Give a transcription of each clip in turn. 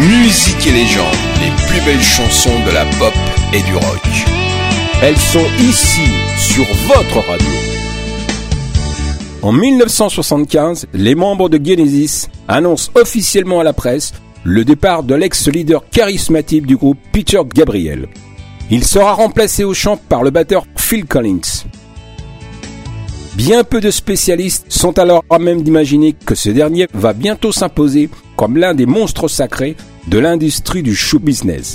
Musique et légende, les plus belles chansons de la pop et du rock. Elles sont ici, sur votre radio. En 1975, les membres de Genesis annoncent officiellement à la presse le départ de l'ex-leader charismatique du groupe Peter Gabriel. Il sera remplacé au chant par le batteur Phil Collins. Bien peu de spécialistes sont alors à même d'imaginer que ce dernier va bientôt s'imposer comme l'un des monstres sacrés de l'industrie du show business.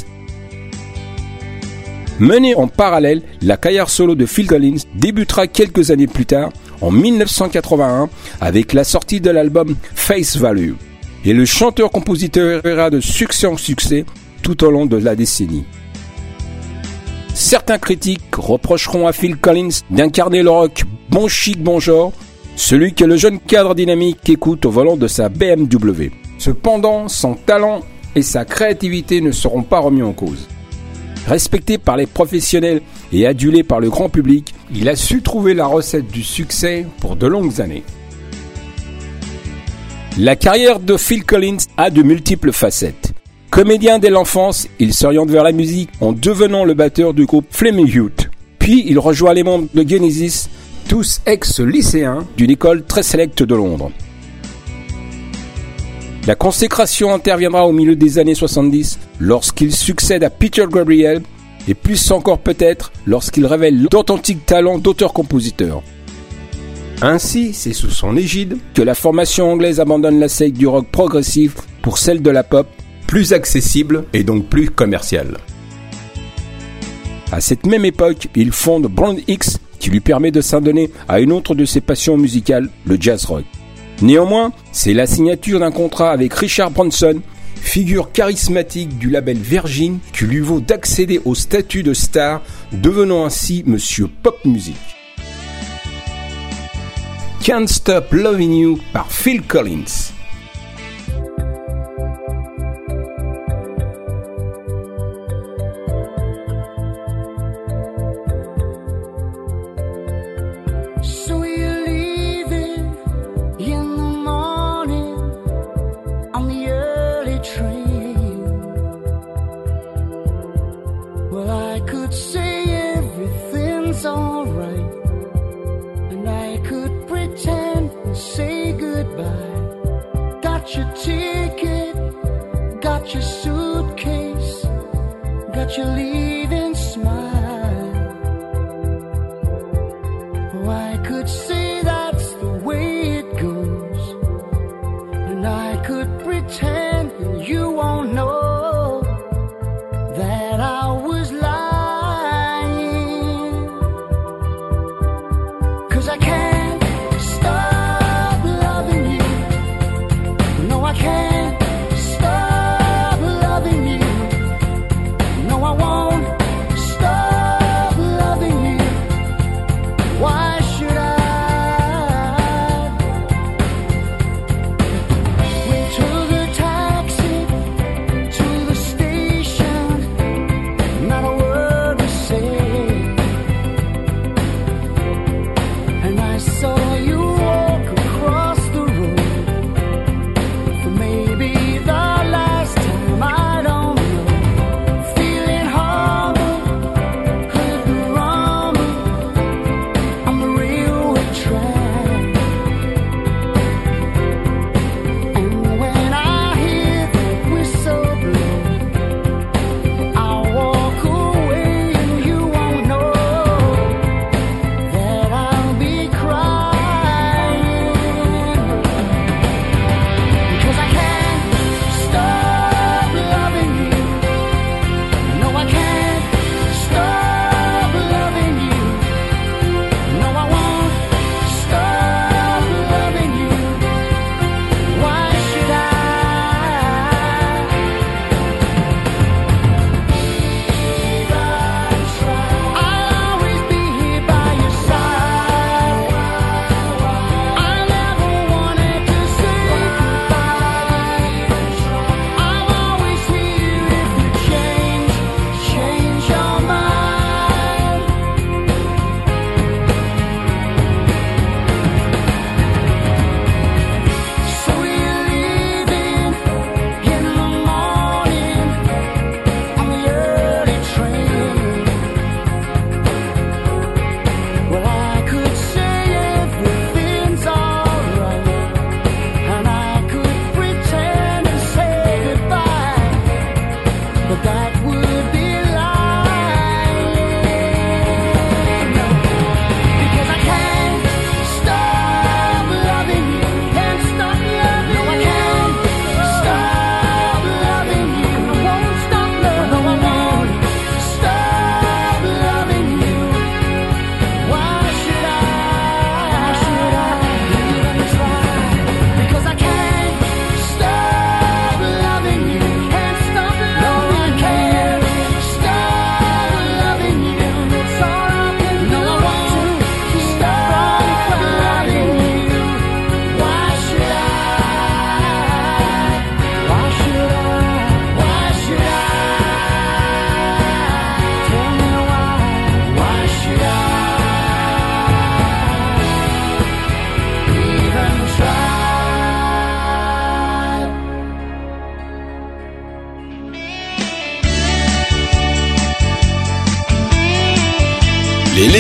Menée en parallèle, la carrière solo de Phil Collins débutera quelques années plus tard, en 1981, avec la sortie de l'album Face Value. Et le chanteur-compositeur ira de succès en succès tout au long de la décennie. Certains critiques reprocheront à Phil Collins d'incarner le rock bon chic, bon genre, celui que le jeune cadre dynamique écoute au volant de sa BMW. Cependant, son talent et sa créativité ne seront pas remis en cause. Respecté par les professionnels et adulé par le grand public, il a su trouver la recette du succès pour de longues années. La carrière de Phil Collins a de multiples facettes. Comédien dès l'enfance, il s'oriente vers la musique en devenant le batteur du groupe Flaming Youth. Puis il rejoint les membres de Genesis, tous ex-lycéens d'une école très sélecte de Londres. La consécration interviendra au milieu des années 70 lorsqu'il succède à Peter Gabriel et plus encore peut-être lorsqu'il révèle d'authentiques talents d'auteur-compositeur. Ainsi, c'est sous son égide que la formation anglaise abandonne la secte du rock progressif pour celle de la pop, plus accessible et donc plus commerciale. À cette même époque, il fonde Brand X qui lui permet de s'adonner à une autre de ses passions musicales, le jazz rock. Néanmoins, c'est la signature d'un contrat avec Richard Branson, figure charismatique du label Virgin, qui lui vaut d'accéder au statut de star, devenant ainsi Monsieur Pop Music. Can't Stop Loving You par Phil Collins.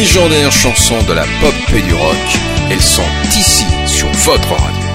légendaires chansons de la pop et du rock, elles sont ici sur votre radio.